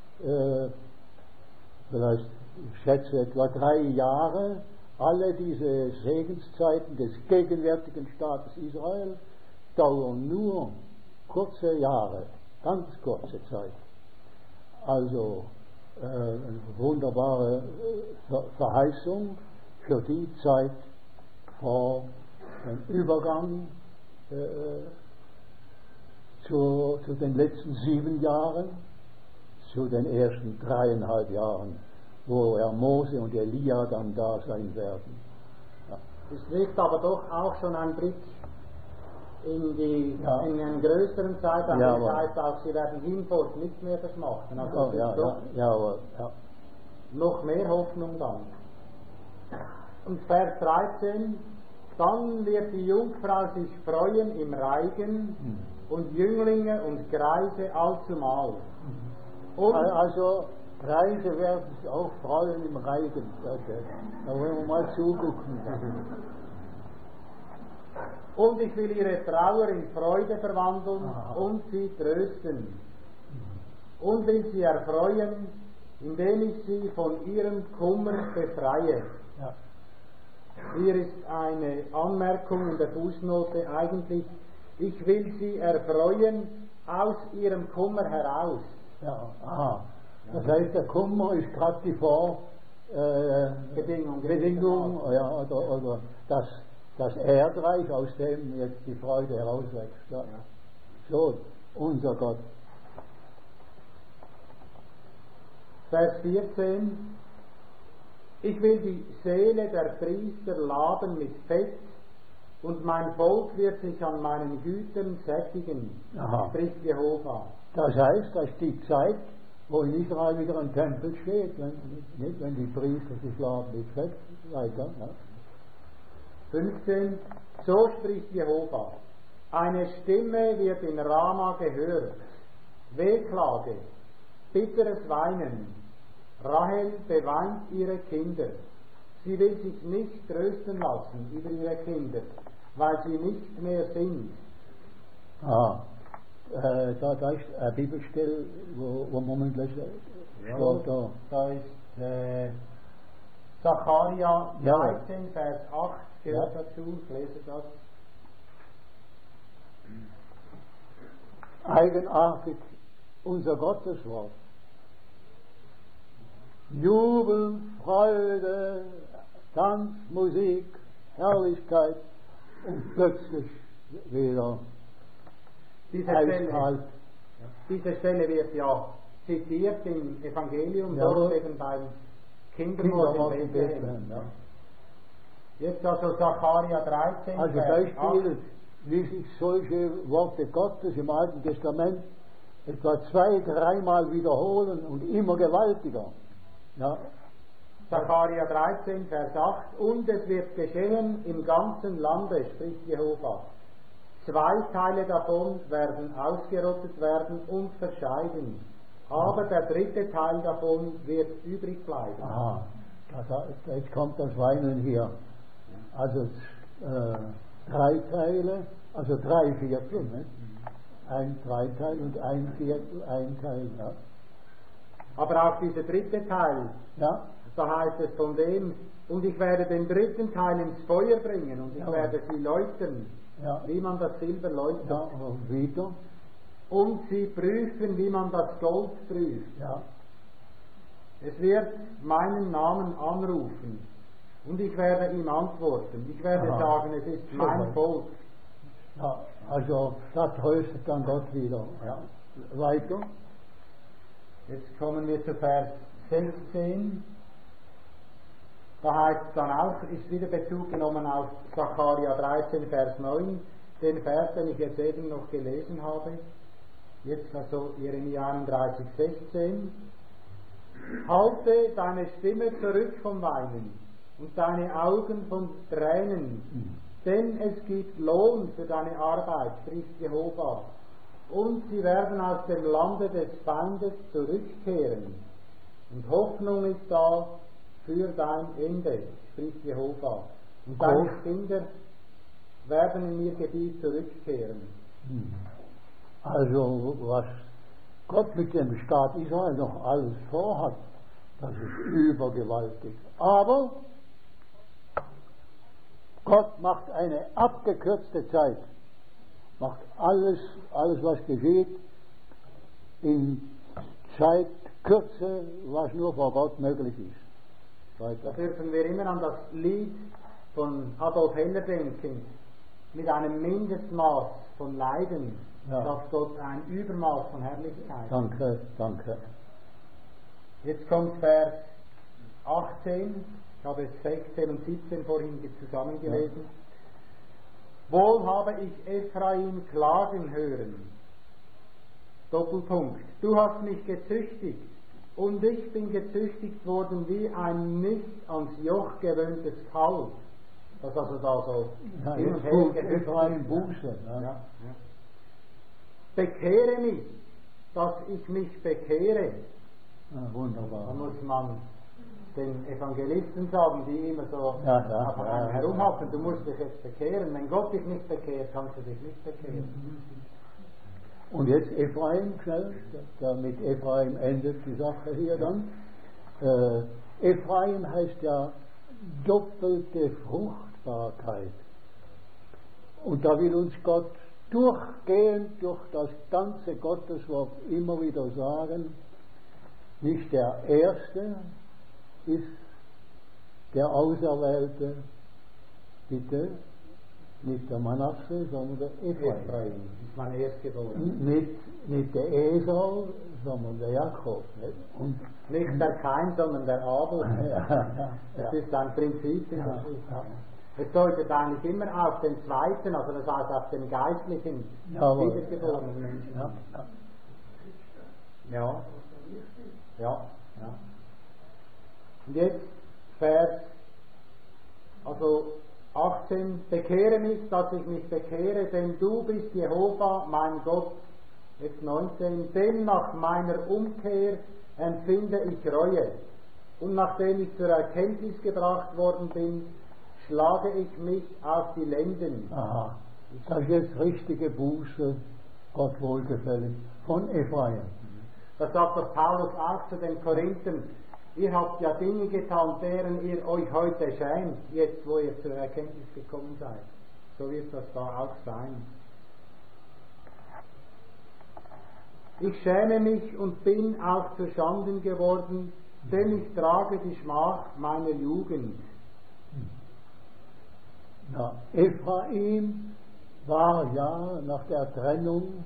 vielleicht, ich schätze, etwa 3 Jahre, alle diese Segenszeiten des gegenwärtigen Staates Israel dauern nur kurze Jahre, ganz kurze Zeit. Also eine wunderbare Verheißung für die Zeit vor dem Übergang zu den letzten 7 Jahren, zu den ersten 3,5 Jahren, wo Mose und Elia dann da sein werden. Ja. Es liegt aber doch auch schon ein Blick in einen größeren Zeitraum, das heißt auch, sie werden hinfort nicht mehr verschmachten. Also noch mehr Hoffnung dann. Und Vers 13, dann wird die Jungfrau sich freuen im Reigen und Jünglinge und Greise allzumal. Und also Greise werden sich auch freuen im Reigen. Da wollen wir mal zugucken. Und ich will ihre Trauer in Freude verwandeln und sie trösten. Und will sie erfreuen, indem ich sie von ihrem Kummer befreie. Ja. Hier ist eine Anmerkung in der Fußnote eigentlich, ich will sie erfreuen aus ihrem Kummer heraus. Ja, aha. Das heißt, der Kummer ist gerade die Bedingung, oder das Erdreich, aus dem jetzt die Freude herauswächst. Ja. So, unser Gott. Vers 14. Ich will die Seele der Priester laden mit Fett, und mein Volk wird sich an meinen Gütern sättigen, spricht Jehova. Das heißt, das ist die Zeit, wo in Israel wieder ein Tempel steht, wenn die Priester sich laden mit Fett, weiter. Ja. 15. So spricht Jehova. Eine Stimme wird in Rama gehört. Wehklage, bitteres Weinen. Rahel beweint ihre Kinder. Sie will sich nicht trösten lassen über ihre Kinder, weil sie nicht mehr sind. Da ist eine Bibelstelle, wo man steht da. Da ist Sacharja 13, Vers 8 gehört dazu. Ich lese das. Eigenartig unser Gotteswort. Jubel, Freude, Tanz, Musik, Herrlichkeit und plötzlich wieder eiskalt. Diese Stelle wird ja zitiert im Evangelium, dort eben beim Kindermord in Bethlehem. Ja. Jetzt also Sacharja 13, also Beispiel, wie sich solche Worte Gottes im Alten Testament etwa 2-3 Mal wiederholen und immer gewaltiger. Ja. Sacharja 13, Vers 8. Und es wird geschehen im ganzen Lande, spricht Jehova. 2 Teile davon werden ausgerottet werden und verscheiden. Aber der 3. Teil davon wird übrig bleiben. Aha, jetzt kommt das Weinen hier. Also 3 Teile, also 3/4, ne? Ein 3 Teil und 1/4, ein Teil, ja. Aber auch dieser 3. Teil, da heißt es von dem, und ich werde den 3. Teil ins Feuer bringen und ich werde sie läutern, wie man das Silber läutert. Ja, und wieder. Und sie prüfen, wie man das Gold prüft. Ja. Es wird meinen Namen anrufen und ich werde ihm antworten. Ich werde sagen, es ist mein Volk. Ja, also da tröstet dann Gott wieder. Ja. Weiter. Jetzt kommen wir zu Vers 16. Da heißt es dann auch, ist wieder Bezug genommen auf Sacharja 13, Vers 9, den Vers, den ich jetzt eben noch gelesen habe, jetzt also Jeremia 31, 16. Halte deine Stimme zurück vom Weinen und deine Augen von Tränen, denn es gibt Lohn für deine Arbeit, spricht Jehova, und sie werden aus dem Lande des Feindes zurückkehren, und Hoffnung ist da für dein Ende, spricht Jehova, und deine Kinder werden in ihr Gebiet zurückkehren. Also was Gott mit dem Staat Israel noch alles vorhat, das ist übergewaltig. Aber Gott macht eine abgekürzte Zeit, macht alles was geschieht, in Zeitkürze, was nur vor Gott möglich ist. Weiter. Da dürfen wir immer an das Lied von Adolf Heller denken, mit einem Mindestmaß von Leiden, schafft Gott ein Übermaß von Herrlichkeit. Danke, danke. Jetzt kommt Vers 18, ich habe 16 und 17 vorhin zusammengelesen. Ja. Wohl habe ich Ephraim klagen hören. Doppelpunkt. Du hast mich gezüchtigt und ich bin gezüchtigt worden wie ein nicht ans Joch gewöhntes Kalb. Das also da so hin und her Ephraim Buße. Ja. Bekehre mich, dass ich mich bekehre. Ja, wunderbar. Da muss man den Evangelisten sagen, die immer so auf einem herumhacken, du musst dich jetzt bekehren. Wenn Gott dich nicht bekehrt, kannst du dich nicht bekehren. Und jetzt Ephraim, mit Ephraim endet die Sache hier dann. Ephraim heißt ja doppelte Fruchtbarkeit. Und da will uns Gott durchgehend durch das ganze Gotteswort immer wieder sagen, nicht der Erste ist der Auserwählte, bitte, nicht der Manasse, sondern der Ephraim. Ist mein Erstgeborener. Nicht der Esau, sondern der Jakob. Und nicht der Kain, sondern der Abel. Das ist ein Prinzip in der Schrift. Es deutet eigentlich immer auf den Zweiten, also das heißt auf den geistlichen, wiedergeborenen Menschen. Ja. Und jetzt Vers 18, bekehre mich, dass ich mich bekehre, denn du bist Jehova, mein Gott. Jetzt 19, denn nach meiner Umkehr empfinde ich Reue, und nachdem ich zur Erkenntnis gebracht worden bin, schlage ich mich auf die Lenden. Aha, das ist jetzt richtige Buße, Gott wohlgefällig, von Ephraim. Das sagt doch Paulus auch zu den Korinthern. Ihr habt ja Dinge getan, deren ihr euch heute schämt, jetzt wo ihr zur Erkenntnis gekommen seid. So wird das da auch sein. Ich schäme mich und bin auch zu Schanden geworden, denn ich trage die Schmach meiner Jugend. Ja, Ephraim war ja nach der Trennung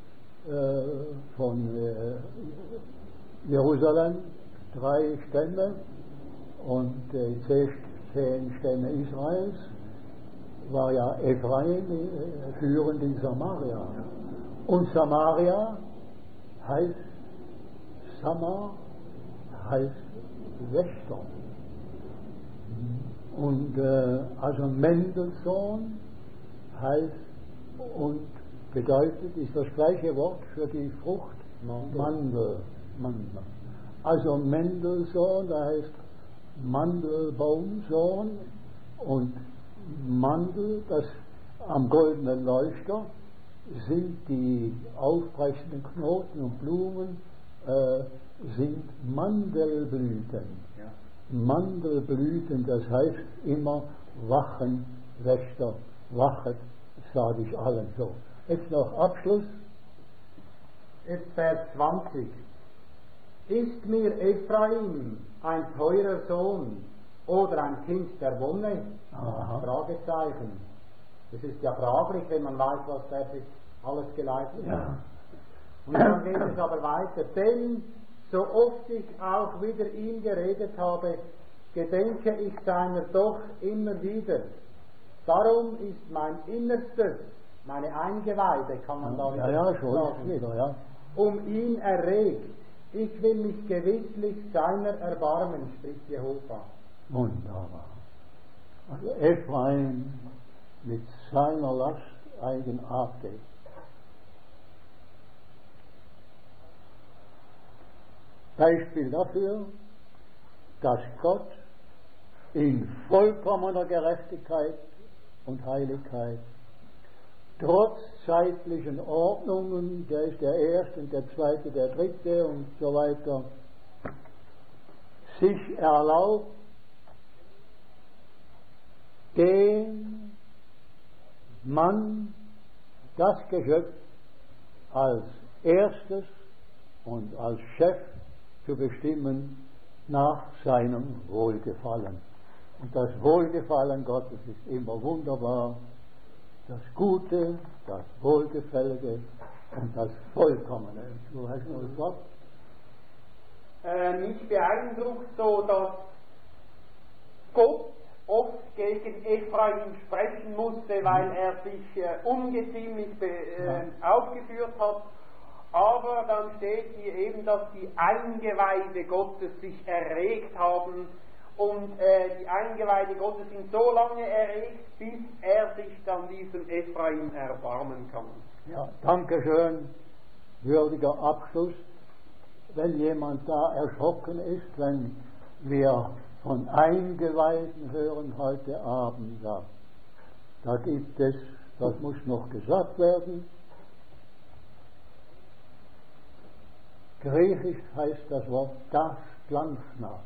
von Jerusalem 3 Stämme und 10 Stämme Israels, war ja Ephraim führend in Samaria. Und Samaria heißt Wächter. Und also Mendelssohn heißt und bedeutet, ist das gleiche Wort für die Frucht Mandel. Also Mendelssohn, da heißt Mandelbaumsohn, und Mandel, das am goldenen Leuchter, sind die aufbrechenden Knoten und Blumen, sind Mandelblüten. Ja. Mandelblüten, das heißt immer wachen Wächter, wachet, sage ich allen so. Jetzt noch Abschluss. Jetzt Vers 20. Ist mir Ephraim ein teurer Sohn oder ein Kind der Wonne? Fragezeichen. Das ist ja fraglich, wenn man weiß, was der sich alles geleistet hat. Und dann geht es aber weiter. Denn so oft ich auch wieder ihm geredet habe, gedenke ich seiner doch immer wieder. Darum ist mein Innerstes, meine Eingeweide, kann man da wieder sagen, wieder, ja. um ihn erregt. Ich will mich gewisslich seiner erbarmen, spricht Jehova. Wunderbar. Also Ephraim mit seiner Last eigenartig. Beispiel dafür, dass Gott in vollkommener Gerechtigkeit und Heiligkeit trotz zeitlichen Ordnungen, der ist der Erste und der Zweite, der Dritte und so weiter, sich erlaubt, den Mann, das Geschöpf, als erstes und als Chef zu bestimmen nach seinem Wohlgefallen. Und das Wohlgefallen Gottes ist immer wunderbar, das Gute, das Wohlgefällige und das Vollkommene. Du hast noch das Wort? Mich beeindruckt so, dass Gott oft gegen Ephraim sprechen musste, weil er sich ungeziemlich aufgeführt hat. Aber dann steht hier eben, dass die Eingeweide Gottes sich erregt haben. Und die Eingeweide Gottes sind so lange erregt, bis er sich dann diesem Ephraim erbarmen kann. Ja, danke schön. Würdiger Abschluss. Wenn jemand da erschrocken ist, wenn wir von Eingeweiden hören heute Abend, ja, da gibt es, das muss noch gesagt werden, griechisch heißt das Wort das Glanzna.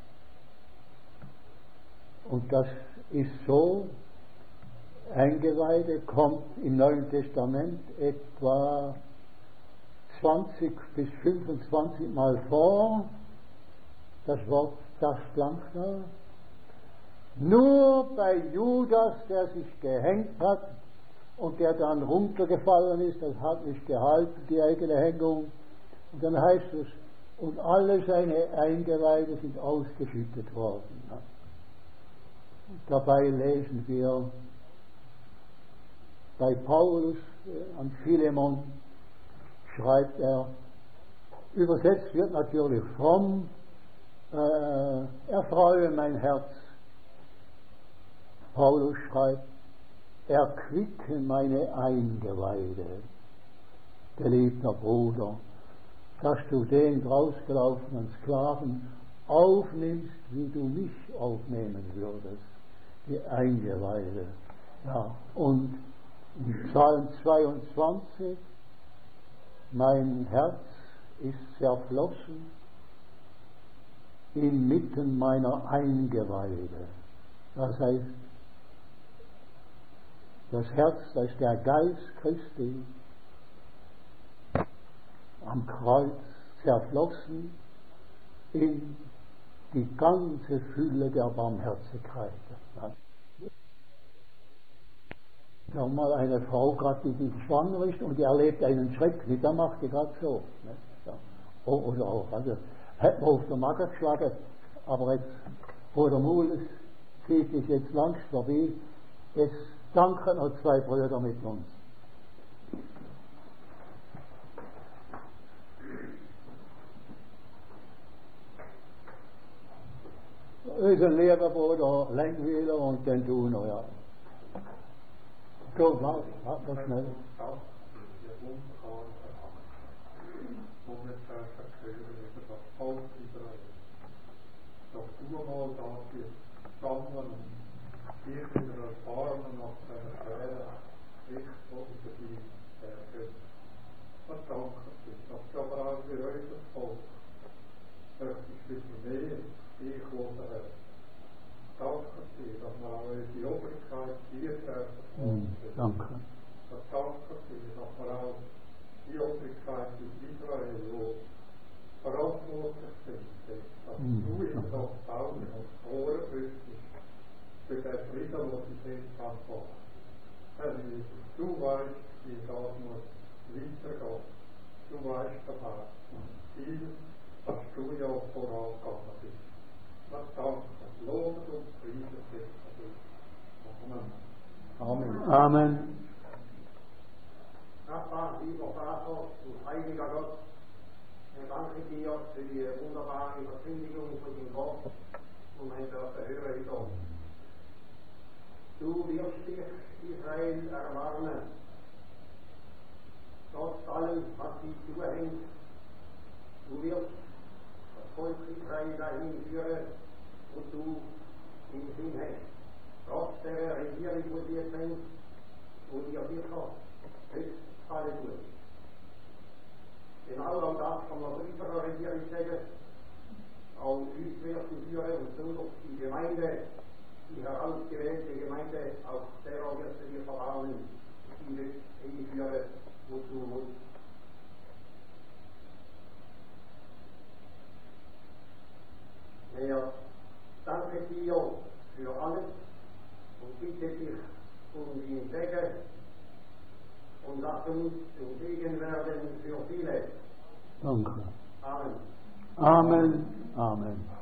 Und das ist so, Eingeweide kommt im Neuen Testament etwa 20 bis 25 Mal vor, das Wort das Glanzna. Nur bei Judas, der sich gehängt hat und der dann runtergefallen ist, das hat nicht gehalten, die eigene Hängung. Und dann heißt es, und alle seine Eingeweide sind ausgeschüttet worden. Dabei lesen wir bei Paulus an Philemon, schreibt er, übersetzt wird natürlich fromm, erfreue mein Herz. Paulus schreibt, erquicke meine Eingeweide, geliebter Bruder, dass du den drausgelaufenen Sklaven aufnimmst, wie du mich aufnehmen würdest, die Eingeweide. Ja, und in Psalm 22, mein Herz ist zerflossen inmitten meiner Eingeweide. Das heißt, das Herz, das ist der Geist Christi, am Kreuz zerflossen in die ganze Fülle der Barmherzigkeit. Da mal eine Frau gerade, die schwanger ist und die erlebt einen Schreck, nicht, da macht die gerade so. Ne? Ja. Oder auch, also hätte man auf der Mager geschlagen, aber jetzt, wo der Mul zieht sich jetzt langsam vorbei, es danken noch zwei Brüder mit uns. Unser lieber Bruder Lenkweiler und den Tuner, ja. So, warte schnell. Doch du mal dafür sammeln und dich in der Erfahrung nach deiner schweren Pflicht unter die Berge. Was danke dir, dass du aber auch für unser Volk möchtest wieder mehr dich loben. Danke dir, dass wir auch unsere Obrigkeit dir dürfen. Danke. Das danke dir, dass wir auch die Obrigkeit in Israel, die verantwortlich sind, dass du in das Bauen und Ohren wüsstest für den Frieden, den sie sind, anfangen. Herr Jesus, du weißt, wie das muss weitergehen. Du weißt aber, viel, dass du ja vorangegangen bist. Was danke. lobet und priest es. Amen. Amen. Amen. Vater, lieber Vater, du heiliger Gott, ich danke dir für die wunderbare Verkündigung von dem Wort und mein Hörer wieder. Du wirst dich, Israel, erwarnen, trotz allem, was sie zuhängt. Du wirst das Volk Israel dahin führen, wo du im Sinn hast. Trotz der Regierung, wo sie jetzt sind, wo dir sicher höchst gefallen tut. Genau auch das kann man von unserer Regierung sagen. Auch uns wirst du führen und so durch die Gemeinde, die herausgewählte Gemeinde, auch derer wirst du dir verwarnen, die hinführen, wo du musst. Herr, danke dir für alles und bitte dich um den Segen und lass uns zum Segen werden für viele. Danke. Amen. Amen. Amen.